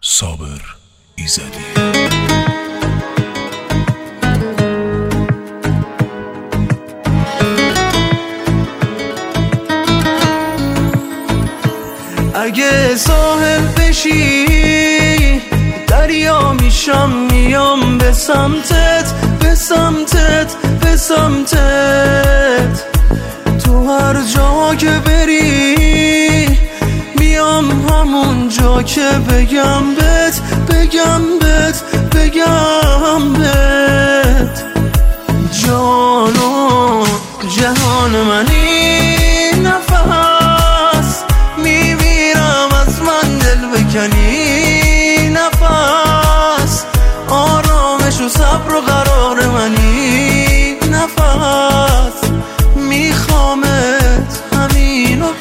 صابر ایزدی. اگه ساحل بشی دریا میشم، میام به سمتت به سمتت به سمتت. تو هر جا که بری میام همون جا که بگم بهت بگم بهت بگم بهت. جان و جهان منی، نفس میمیرم از من دل بکنی، نفس آرامش و صبر و قرار منی، نفس میخوامت همین و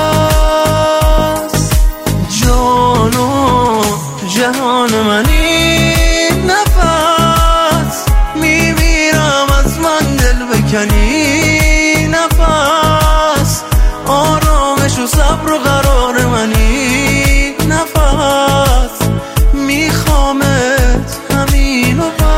بس. جان و جهان منی، نفس میمیرم از من دل بکنی، نفس آرامش و صبر و قرار منی، نفس میخوامت همین و بس.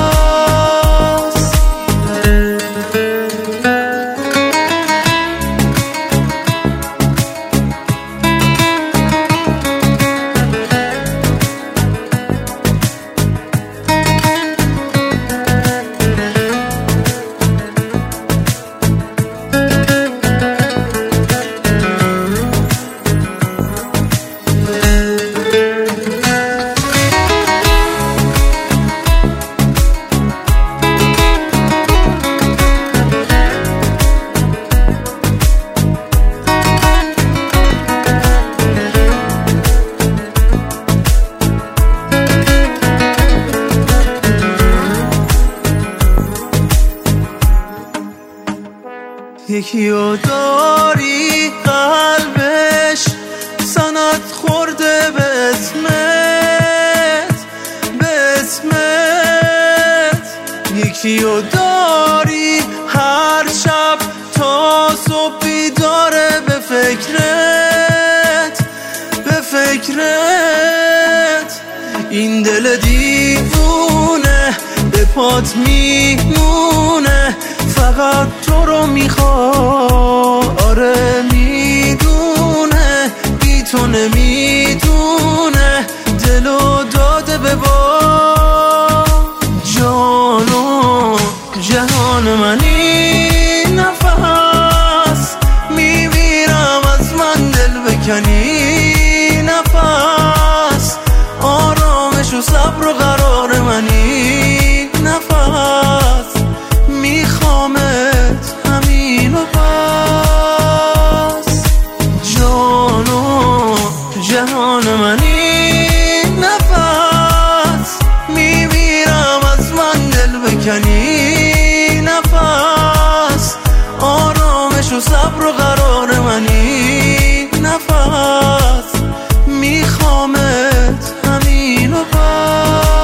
یکی رو داری قلبش سند خورده به اسمت به اسمت. یکی رو داری هر شب تا صبح بیداره به فکرت به فکرت. این دل دیوونه به پات میمونه، فقط تو رو میخواد، آره میدونه بی تو نمیدونه دلو داده به با. جان و جهان منی، نفس میمیرم از من دل بکنی، نفس آرامش و صبر و قرار منی، نفس میخوامت همین و بس. جان و جهان منی، نفس میمیرم از من دل بکنی، نفس آرامش و صبر و قرار منی، نفس میخوامت همین و بس.